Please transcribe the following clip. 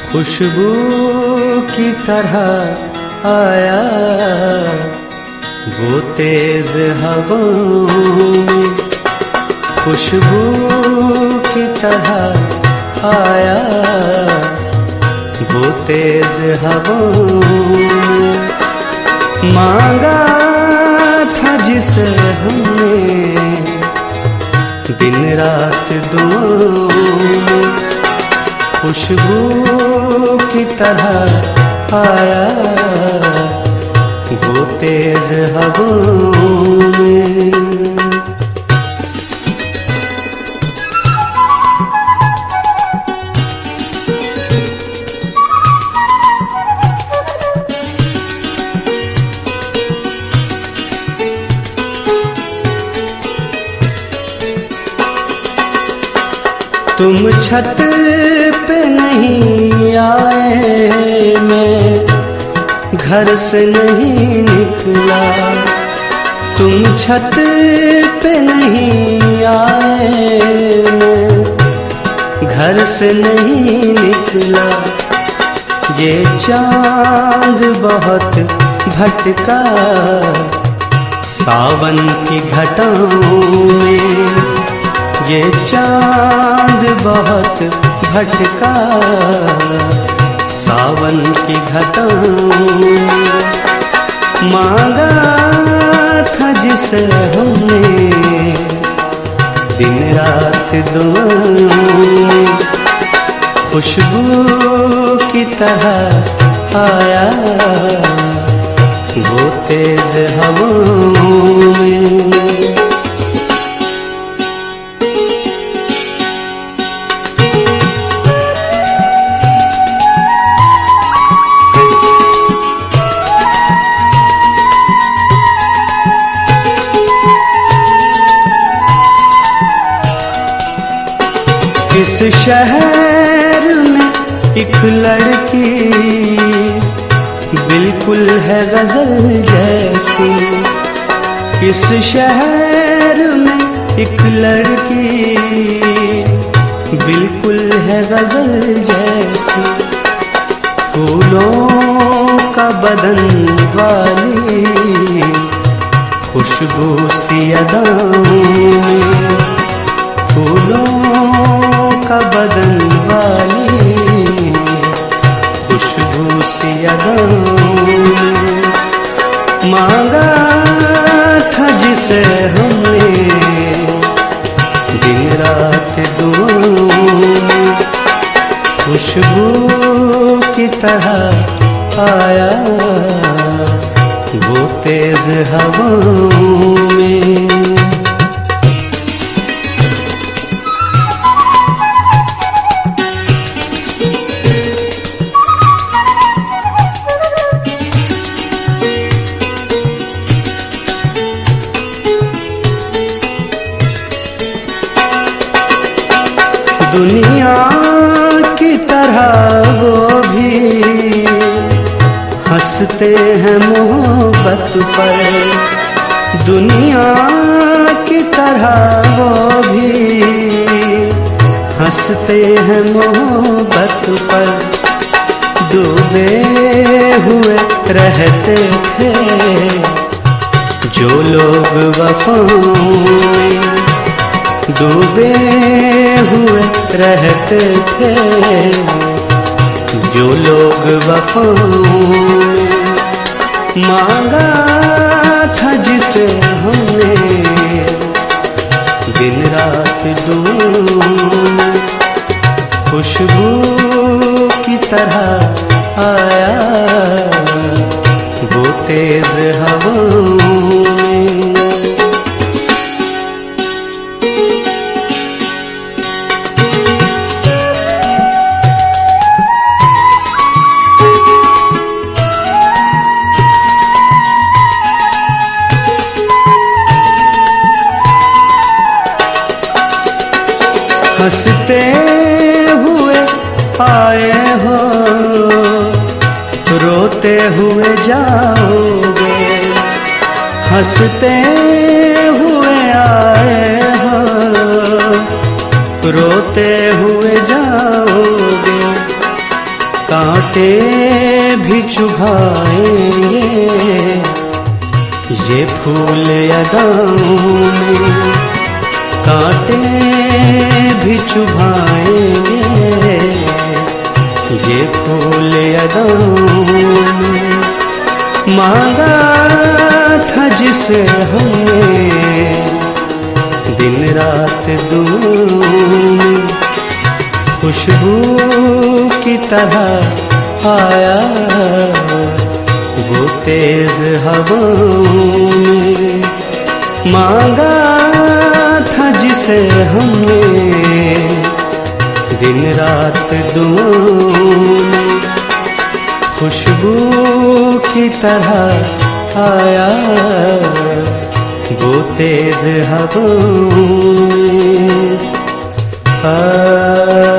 खुशबू की तरह आया वो तेज हवाओं में, खुशबू की तरह आया वो तेज हवाओं में। मांगा था जिसे हमने दिन रात दुआओं में, खुशबू की तरह आया वो तेज हवाओं में। तुम छत पे नहीं आए, मैं घर से नहीं निकला। तुम छत पे नहीं आए, मैं घर से नहीं निकला। ये चांद बहुत भटका सावन की घटाओं में, ये चांद बहुत भटका सावन की घटाओं में। मांगा था जिसे हमने दिन रात दुआओं में, खुशबू की तरह आया वो तेज हवाओं में। इस शहर में एक लड़की बिल्कुल है गजल जैसी। इस शहर में एक लड़की बिल्कुल है गजल जैसी। फूलों का बदन वाली खुशबू सी अदाओं में, फूलों का बदन वाली खुशबू सी अदाओं में। मांगा था जिसे हमने दिन रात दुआओं में, खुशबू की तरह आया वो तेज हवाओं में। दुनिया की तरह वो भी हंसते हैं मोहब्बत पर, दुनिया की तरह वो भी हंसते हैं मोहब्बत पर। डूबे हुए रहते थे जो लोग वफाओं में, डूबे हुए रहते थे जो लोग वफाओं में। मांगा था जिसे हमने दिन रात दुआओं में, खुशबू की तरह आया वो तेज हवाओं में। हंसते हुए आए हो, रोते हुए जाओगे। हंसते हुए आए हो, रोते हुए जाओगे। कांटे भी चुभाएंगे ये फूल अदाओं में, कांटे भी चुभाएंगे ये फूल अदाओं में। मांगा था जिसे हमने दिन रात दूनी, खुशबू की तरह आया वो तेज हवाओं में। मांगा था जिसे हमने दिन रात दुआओं में, खुशबू की तरह आया वो तेज हवाओं में।